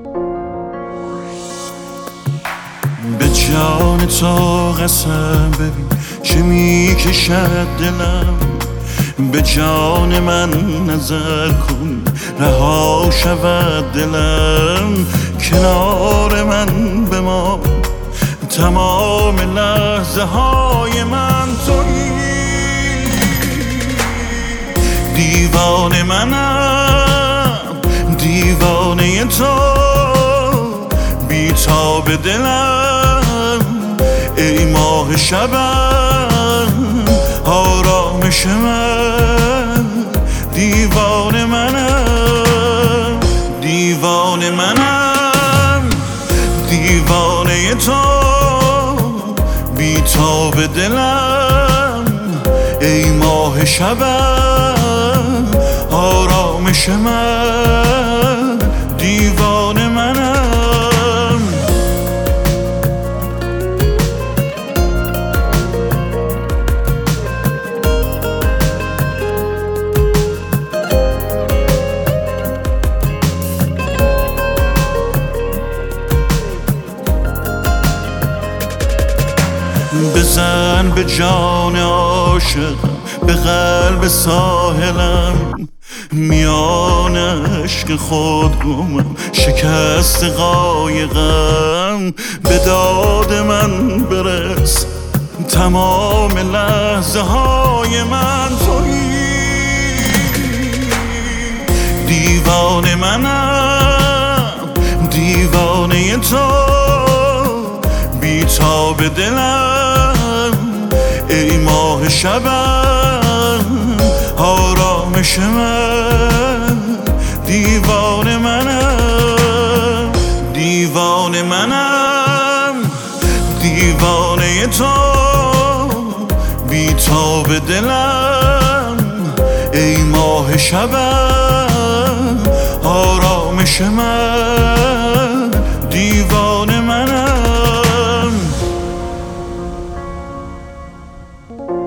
به جان تو قسم ببین چه میکشد دلم، به جان من نظر کن رها شود دلم. کنار من بمان تمام لحظه های من تویی، دیوانه منم دیوانه تو، بی‌تاب دلم ای ماه شبم آرامش من. دیوانه منم دیوانه منم دیوانه تو، بی‌تاب دلم ای ماه شبم آرامش من. دیوانه منم. بزن به جان عاشقم، به قلب ساحلم، میان عشق خود گمم شکست قایقم. به داد من برس تمام لحظه های من تویی، دیوانه منم دیوانه تو، بی‌تاب دلم ای ماه شبم آرامش من. دیوانه منم دیوانه منم دیوانه تو، بی‌تاب دلم ای ماه شبم آرامش من. دیوانه منم.